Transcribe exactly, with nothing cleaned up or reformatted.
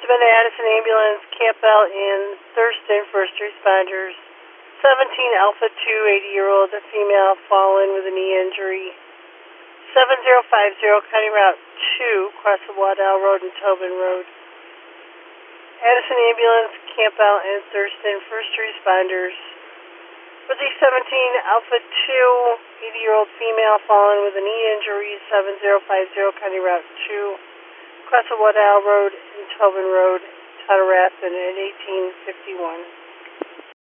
Sabina Addison Ambulance, Camp Bell in Thurston, first responders. seventeen Alpha two, eighty-year-old female fallen with a knee injury. seven zero five zero, County Route two, across the Waddell Road and Tobin Road. Addison Ambulance, Camp Bell in Thurston, first responders. With the seventeen Alpha two, eighty-year-old female fallen with a knee injury, seven zero five zero, County Route two, across the Waddell Road and Tobin Road, Todorathon at eighteen fifty-one.